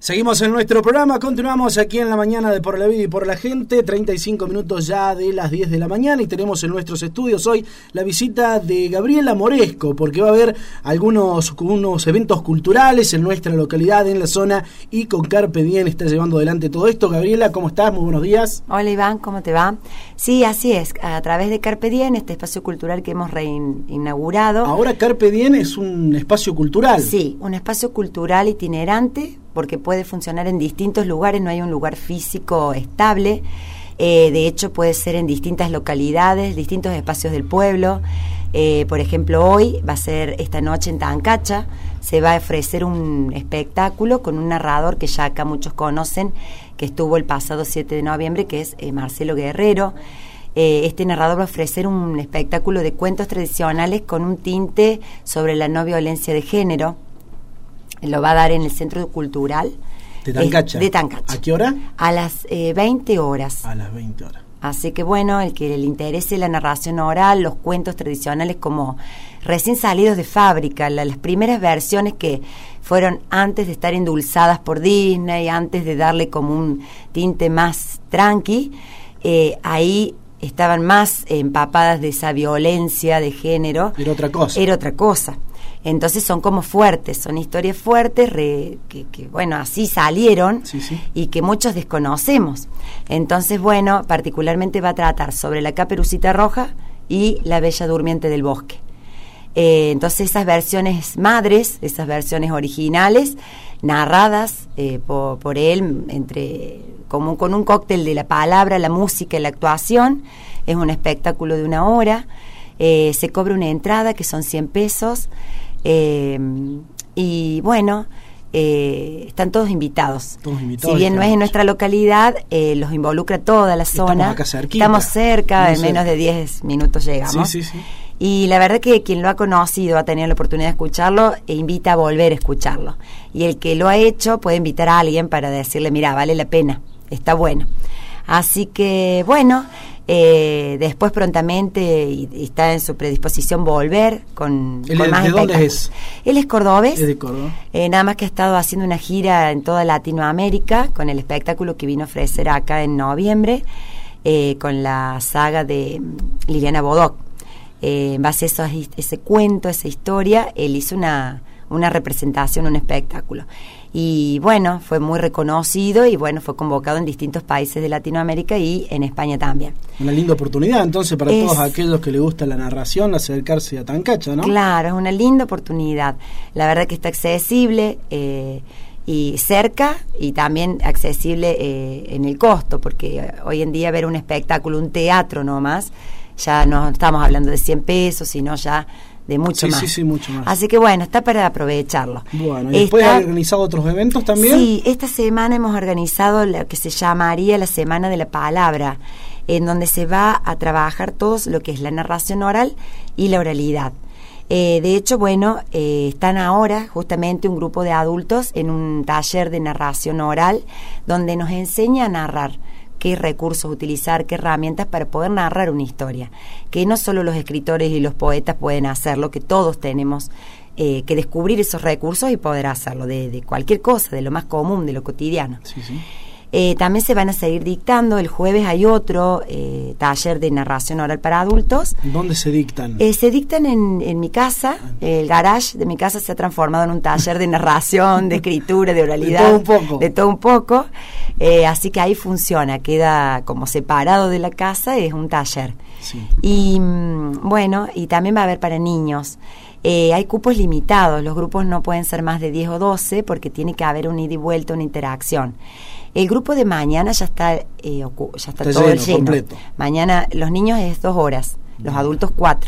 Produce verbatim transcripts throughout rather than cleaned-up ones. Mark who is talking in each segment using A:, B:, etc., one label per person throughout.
A: Seguimos en nuestro programa, continuamos aquí en la mañana de Por la Vida y por la Gente, treinta y cinco minutos ya de las diez de la mañana y tenemos en nuestros estudios hoy la visita de Gabriela Moresco, porque va a haber algunos unos eventos culturales en nuestra localidad, en la zona, y con Carpe Diem está llevando adelante todo esto. Gabriela, ¿cómo estás? Muy buenos días.
B: Hola Iván, ¿cómo te va? Sí, así es, a través de Carpe Diem, este espacio cultural que hemos reinaugurado.
A: Ahora Carpe Diem es un espacio cultural.
B: Sí, un espacio cultural itinerante, porque puede funcionar en distintos lugares, no hay un lugar físico estable, eh, de hecho puede ser en distintas localidades, distintos espacios del pueblo. Eh, por ejemplo, hoy va a ser esta noche en Tancacha, se va a ofrecer un espectáculo con un narrador que ya acá muchos conocen, que estuvo el pasado siete de noviembre, que es eh, Marcelo Guerrero. Eh, este narrador va a ofrecer un espectáculo de cuentos tradicionales con un tinte sobre la no violencia de género. Lo va a dar en el Centro Cultural
A: de Tancacha.
B: Eh, de Tancacha.
A: ¿A qué hora?
B: A las eh, veinte horas.
A: A las veinte horas.
B: Así que bueno, el que le interese la narración oral, los cuentos tradicionales como recién salidos de fábrica, la, las primeras versiones que fueron antes de estar endulzadas por Disney, antes de darle como un tinte más tranqui, eh, ahí estaban más empapadas de esa violencia de género.
A: Era otra cosa.
B: Era otra cosa. Entonces son como fuertes, son historias fuertes re, que, que, bueno, así salieron
A: sí, sí.
B: y que muchos desconocemos. Entonces, bueno, particularmente va a tratar sobre la Caperucita Roja y la Bella Durmiente del Bosque. Eh, entonces esas versiones madres, esas versiones originales, narradas eh, por, por él, entre como con un cóctel de la palabra, la música y la actuación, es un espectáculo de una hora, eh, se cobra una entrada que son cien pesos. Eh, y bueno, eh, están todos invitados.
A: Todos invitados.
B: Si bien no es en nuestra localidad, eh, los involucra toda la zona.
A: Estamos acá cerquita.
B: Estamos cerca, en
A: cerca.
B: menos de diez minutos llegamos.
A: Sí, sí, sí.
B: Y la verdad que quien lo ha conocido, ha tenido la oportunidad de escucharlo, e invita a volver a escucharlo. Y el que lo ha hecho puede invitar a alguien para decirle, mira, vale la pena, está bueno. Así que, bueno, eh, después prontamente y, y está en su predisposición volver con,
A: ¿El,
B: con más
A: ¿De dónde es?
B: Él es cordobés.
A: Es de Córdoba.
B: Eh, nada más que ha estado haciendo una gira en toda Latinoamérica con el espectáculo que vino a ofrecer acá en noviembre, eh, con la saga de Liliana Bodoc. Eh, en base a eso, ese cuento, esa historia, él hizo una, una representación, un espectáculo. Y bueno, fue muy reconocido y bueno, fue convocado en distintos países de Latinoamérica y en España también.
A: Una linda oportunidad entonces para
B: es,
A: todos aquellos que les gusta la narración, acercarse a Tancacha, ¿no?
B: Claro, es una linda oportunidad. La verdad que está accesible eh, y cerca y también accesible eh, en el costo, porque hoy en día ver un espectáculo, un teatro nomás, ya no estamos hablando de cien pesos, sino ya de mucho
A: sí,
B: más.
A: Sí, sí, mucho más.
B: Así que bueno, está para aprovecharlo.
A: Bueno, ¿y después
B: está,
A: ha organizado otros eventos también?
B: Sí, esta semana hemos organizado lo que se llamaría la Semana de la Palabra, en donde se va a trabajar todo lo que es la narración oral y la oralidad. Eh, de hecho, bueno, eh, están ahora justamente un grupo de adultos en un taller de narración oral, donde nos enseña a narrar, qué recursos utilizar, qué herramientas para poder narrar una historia, que no solo los escritores y los poetas pueden hacerlo, que todos tenemos eh, que descubrir esos recursos y poder hacerlo, de, de cualquier cosa, de lo más común, de lo cotidiano.
A: Sí, sí.
B: Eh, también se van a seguir dictando, el jueves hay otro eh, taller de narración oral para adultos.
A: ¿Dónde se dictan?
B: Eh, se dictan en, en mi casa, el garage de mi casa se ha transformado en un taller de narración, de escritura, de oralidad.
A: De todo un poco.
B: De todo un poco, eh, así que ahí funciona, queda como separado de la casa, es un taller.
A: Sí.
B: Y mm, bueno, y también va a haber para niños. Eh, hay cupos limitados, los grupos no pueden ser más de diez o doce porque tiene que haber un ida y vuelta, una interacción. El grupo de mañana ya está, eh, ocu- ya está,
A: está
B: todo
A: lleno,
B: lleno.
A: completo.
B: Mañana los niños es dos horas, los adultos cuatro.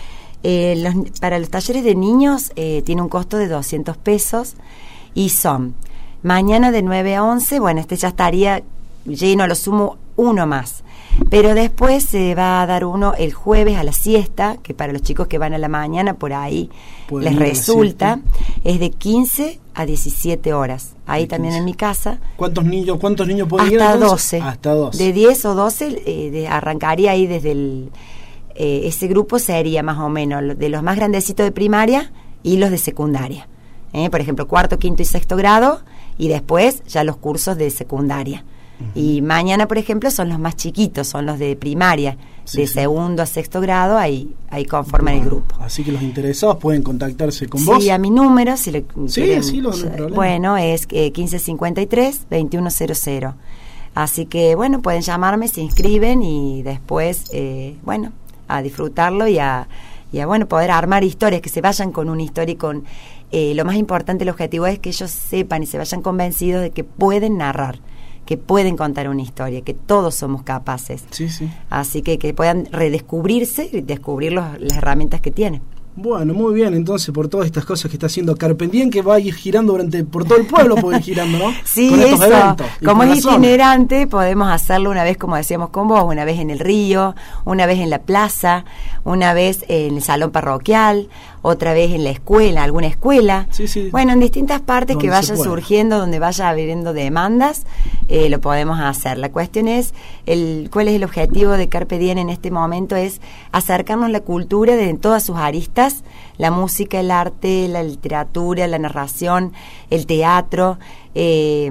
B: Eh, los, para los talleres de niños eh, tiene un costo de doscientos pesos y son mañana de nueve a once, bueno, este ya estaría lleno, a lo sumo uno más. Pero después se va a dar uno el jueves a la siesta, que para los chicos que van a la mañana por ahí
A: Pueden
B: les resulta,
A: siesta.
B: Es de quince a diecisiete horas. Ahí
A: de
B: también
A: quince.
B: en mi casa.
A: ¿Cuántos niños cuántos niños pueden ir?
B: Hasta
A: entonces?
B: doce.
A: Hasta doce.
B: De diez o doce eh, de, arrancaría ahí desde el... Eh, ese grupo sería más o menos de los más grandecitos de primaria y los de secundaria. Eh, por ejemplo, cuarto, quinto y sexto grado y después ya los cursos de secundaria. Uh-huh. Y mañana, por ejemplo, son los más chiquitos, son los de primaria, sí, de sí. segundo a sexto grado, ahí, ahí conforman bueno, el grupo.
A: Así que los interesados pueden contactarse con
B: sí,
A: vos.
B: Sí, a mi número, si le
A: sí, quieren, sí, no, no hay problema.
B: Bueno, es eh, quince cincuenta y tres, veintiuno cero cero. Así que, bueno, pueden llamarme, se inscriben y después, eh, bueno, a disfrutarlo y a, y a, bueno, poder armar historias, que se vayan con una historia y con... Eh, lo más importante, el objetivo es que ellos sepan y se vayan convencidos de que pueden narrar, que pueden contar una historia, que todos somos capaces.
A: Sí, sí.
B: Así que que puedan redescubrirse y descubrir los, las herramientas que tienen.
A: Bueno, muy bien, entonces por todas estas cosas que está haciendo Carpe Diem, que va a ir girando durante por todo el pueblo, puede ir girando, ¿no?
B: Sí,
A: con estos
B: eso,
A: eventos,
B: como es itinerante, zona. Podemos hacerlo una vez, como decíamos con vos, una vez en el río, una vez en la plaza, una vez en el salón parroquial, otra vez en la escuela, alguna escuela.
A: Sí, sí.
B: Bueno, en distintas partes que vayan surgiendo, donde vaya habiendo demandas, eh, lo podemos hacer. La cuestión es, el, ¿cuál es el objetivo de Carpe Diem en este momento? Es acercarnos la cultura de todas sus aristas, la música, el arte, la literatura, la narración, el teatro, eh,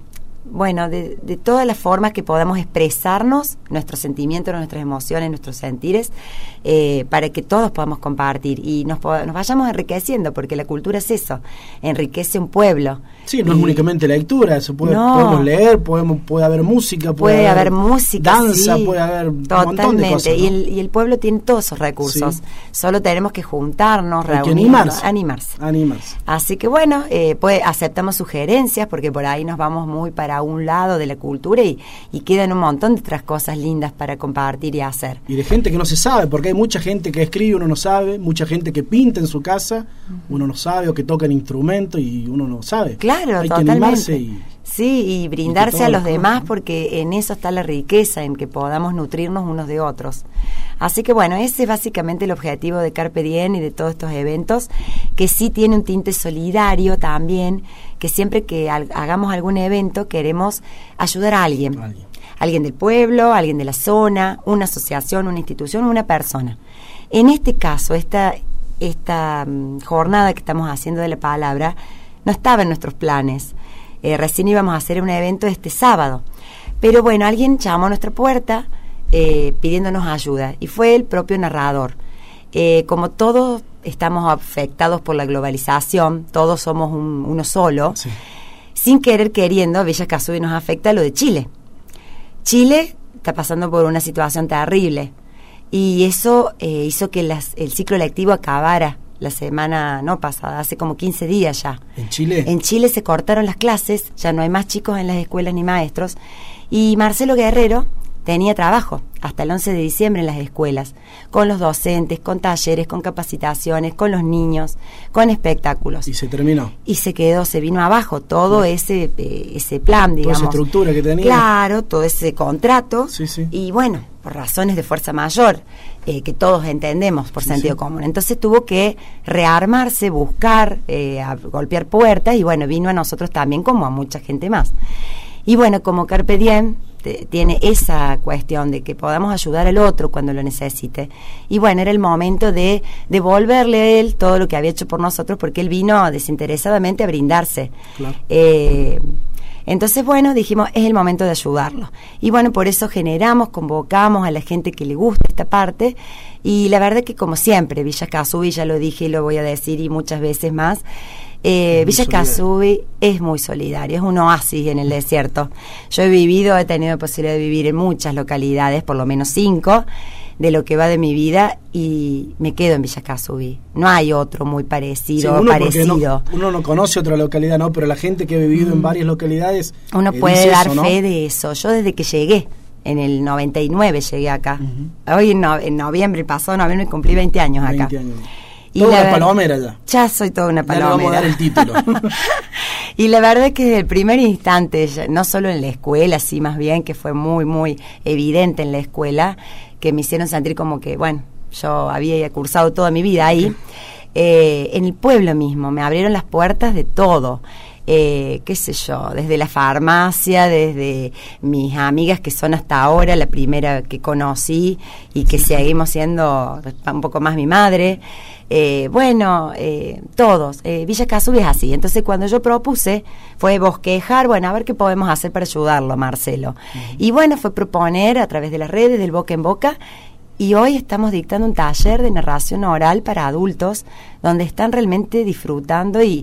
B: bueno, de, de todas las formas que podamos expresarnos, nuestros sentimientos, nuestras emociones, nuestros sentires, eh, para que todos podamos compartir y nos, nos vayamos enriqueciendo, porque la cultura es eso, enriquece un pueblo.
A: Sí, no
B: y,
A: es únicamente lectura, se puede,
B: no,
A: podemos leer, podemos, puede haber música, puede,
B: puede haber,
A: haber
B: música,
A: danza,
B: sí,
A: puede haber
B: totalmente,
A: un montón de cosas, ¿no?
B: y, el, y el pueblo tiene todos esos recursos, sí. Solo tenemos que juntarnos,
A: Hay
B: reunirnos,
A: que animarse,
B: animarse.
A: animarse.
B: Así que bueno, eh, pues aceptamos sugerencias, porque por ahí nos vamos muy para un lado de la cultura y, y quedan un montón de otras cosas lindas para compartir y hacer.
A: Y de gente que no se sabe, porque hay mucha gente que escribe, uno no sabe, mucha gente que pinta en su casa, uh-huh. uno no sabe, o que toca el instrumento y uno no sabe.
B: Claro,
A: hay
B: totalmente.
A: que animarse y,
B: sí, y brindarse y a los
A: lo
B: demás,
A: ¿no?
B: porque en eso está la riqueza, en que podamos nutrirnos unos de otros. Así que bueno, ese es básicamente el objetivo de Carpe Diem y de todos estos eventos, que sí tiene un tinte solidario también, que siempre que al, hagamos algún evento queremos ayudar a alguien. Alguien. Alguien del pueblo, alguien de la zona, una asociación, una institución, una persona. En este caso, esta, esta um, jornada que estamos haciendo de la palabra no estaba en nuestros planes. Eh, recién íbamos a hacer un evento este sábado. Pero bueno, alguien llamó a nuestra puerta eh, pidiéndonos ayuda, y fue el propio narrador. Eh, como todos estamos afectados por la globalización, todos somos un, uno solo, sí. Sin querer queriendo, Villa Casubi nos afecta lo de Chile. Chile está pasando por una situación terrible, y eso eh, hizo que las, el ciclo lectivo acabara la semana no pasada, hace como quince días ya.
A: ¿En Chile?
B: En Chile se cortaron las clases, ya no hay más chicos en las escuelas ni maestros, y Marcelo Guerrero tenía trabajo hasta el once de diciembre en las escuelas, con los docentes, con talleres, con capacitaciones, con los niños, con espectáculos.
A: Y se terminó.
B: Y se quedó, se vino abajo todo sí. ese eh, ese plan, digamos.
A: Toda esa estructura que tenía.
B: Claro, todo ese contrato.
A: Sí, sí.
B: Y bueno, por razones de fuerza mayor, eh, que todos entendemos por sí, sentido sí. común. Entonces tuvo que rearmarse, buscar, eh, a golpear puertas, y bueno, vino a nosotros también, como a mucha gente más. Y bueno, como Carpe Diem tiene esa cuestión de que podamos ayudar al otro cuando lo necesite. Y bueno, era el momento de devolverle a él todo lo que había hecho por nosotros, porque él vino desinteresadamente a brindarse. Claro. Eh, entonces, bueno, dijimos, es el momento de ayudarlo. Y bueno, por eso generamos, convocamos a la gente que le gusta esta parte. Y la verdad que, como siempre, Villa Casubi, ya lo dije y lo voy a decir y muchas veces más, Eh, Villa Casubi es muy solidario, es un oasis en el desierto. Yo he vivido, he tenido la posibilidad de vivir en muchas localidades, por lo menos cinco, de lo que va de mi vida, y me quedo en Villa Casubi. No hay otro muy parecido,
A: sí, uno
B: parecido.
A: No, uno no conoce otra localidad, ¿no? Pero la gente que ha vivido mm. en varias localidades,
B: uno
A: eh,
B: puede dar
A: eso, ¿no?
B: fe de eso. Yo desde que llegué, en el noventa y nueve llegué acá. Uh-huh. Hoy en, no, en noviembre, pasó noviembre, cumplí veinte años acá.
A: veinte años. Y toda una palomera ya.
B: Ya soy toda una palomera.
A: Ya le vamos a dar el título.
B: Y la verdad es que desde el primer instante, no solo en la escuela, sí, más bien, que fue muy, muy evidente en la escuela, que me hicieron sentir como que, bueno, yo había cursado toda mi vida ahí. Eh, en el pueblo mismo, me abrieron las puertas de todo. eh, qué sé yo, desde la farmacia, desde mis amigas que son hasta ahora la primera que conocí y que seguimos siendo un poco más mi madre. Eh, bueno, eh, todos. Eh, Villa Casubi es así. Entonces, cuando yo propuse, fue bosquejar, bueno, a ver qué podemos hacer para ayudarlo, Marcelo. Uh-huh. Y bueno, fue proponer a través de las redes, del boca en boca, y hoy estamos dictando un taller de narración oral para adultos, donde están realmente disfrutando y,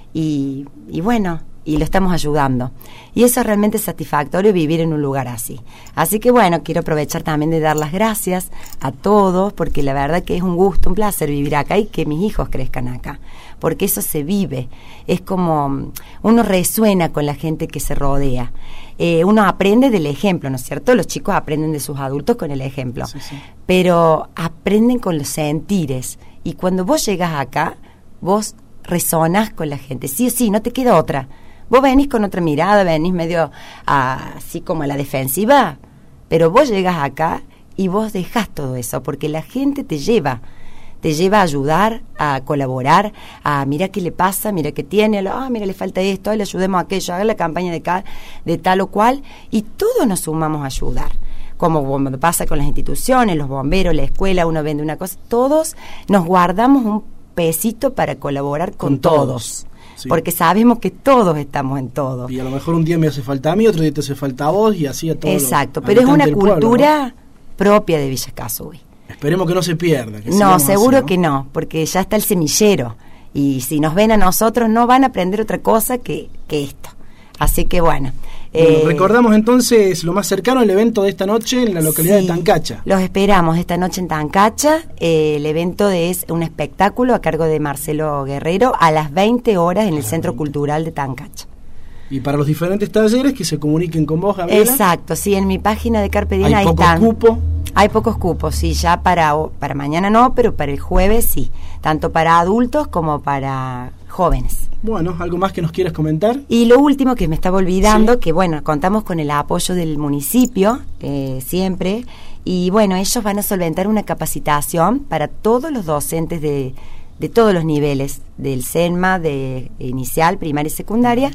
B: y, y bueno, y lo estamos ayudando. Y eso es realmente satisfactorio, vivir en un lugar así. Así que bueno, quiero aprovechar también de dar las gracias a todos, porque la verdad que es un gusto, un placer vivir acá y que mis hijos crezcan acá, porque eso se vive. Es como, uno resuena con la gente que se rodea. Eh, uno aprende del ejemplo, ¿no es cierto? Los chicos aprenden de sus adultos con el ejemplo, sí, sí. Pero aprenden con los sentires. Y cuando vos llegas acá, vos resonás con la gente, sí o sí, no te queda otra. Vos venís con otra mirada, venís medio a, así como a la defensiva, pero vos llegas acá y vos dejás todo eso, porque la gente te lleva, te lleva a ayudar, a colaborar, a mira qué le pasa, mira qué tiene, ah, mira le falta esto, le ayudemos a aquello, haga la campaña de, ca, de tal o cual, y todos nos sumamos a ayudar. Como pasa con las instituciones, los bomberos, la escuela, uno vende una cosa, todos nos guardamos un pesito para colaborar con, con todos. todos. Sí. Porque sabemos que todos estamos en todo.
A: Y a lo mejor un día me hace falta a mí, otro día te hace falta a vos y así a todos.
B: Exacto, pero es una cultura pueblo, ¿no? propia de Villa Casubi.
A: Esperemos que no se pierda. Que
B: no, seguro
A: así, ¿no?
B: que no, porque ya está el semillero. Y si nos ven a nosotros no van a aprender otra cosa que, que esto. Así que bueno.
A: Bueno, eh, recordamos entonces lo más cercano, el evento de esta noche en la localidad sí, de Tancacha.
B: Los esperamos esta noche en Tancacha. Eh, el evento es un espectáculo a cargo de Marcelo Guerrero a las veinte horas en el Centro Cultural de Tancacha.
A: Y para los diferentes talleres que se comuniquen con vos, Gabriela.
B: Exacto, sí, en mi página de Carpe Diem
A: ahí
B: están. ¿Hay
A: pocos cupos?
B: Hay pocos cupos, sí, ya para, para mañana no, pero para el jueves sí. Tanto para adultos como para jóvenes.
A: Bueno, ¿algo más que nos quieras comentar?
B: Y lo último que me estaba olvidando,
A: sí.
B: que bueno, contamos con el apoyo del municipio, eh, siempre, y bueno, ellos van a solventar una capacitación para todos los docentes de, de todos los niveles, del SENMA, de inicial, primaria y secundaria,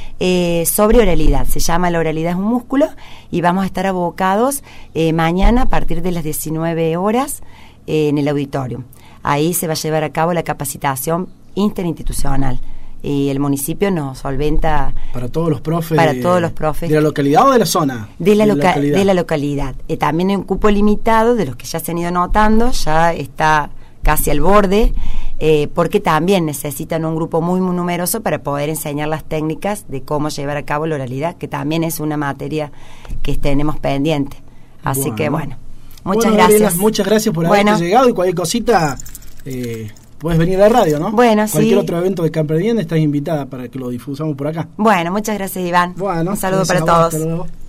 B: eh, sobre oralidad. Se llama La oralidad es un músculo, y vamos a estar abocados eh, mañana a partir de las diecinueve horas eh, en el auditorio. Ahí se va a llevar a cabo la capacitación interinstitucional. Y el municipio nos solventa
A: para todos los profes
B: para
A: de,
B: todos los profes
A: de la localidad o de la zona
B: de la,
A: de
B: loca-
A: la localidad,
B: de la localidad. Eh, también hay un cupo limitado de los que ya se han ido notando, ya está casi al borde, eh, porque también necesitan un grupo muy, muy numeroso para poder enseñar las técnicas de cómo llevar a cabo la oralidad, que también es una materia que tenemos pendiente. Así bueno. que bueno, muchas
A: bueno,
B: gracias.
A: Gabriela, muchas gracias por
B: bueno.
A: haberte llegado, y cualquier cosita eh, puedes venir a la radio, ¿no?
B: Bueno,
A: cualquier
B: sí.
A: otro evento de Carpe Diem estás invitada para que lo difusamos por acá.
B: Bueno, muchas gracias, Iván.
A: Bueno,
B: un saludo para todos.
A: Hasta luego.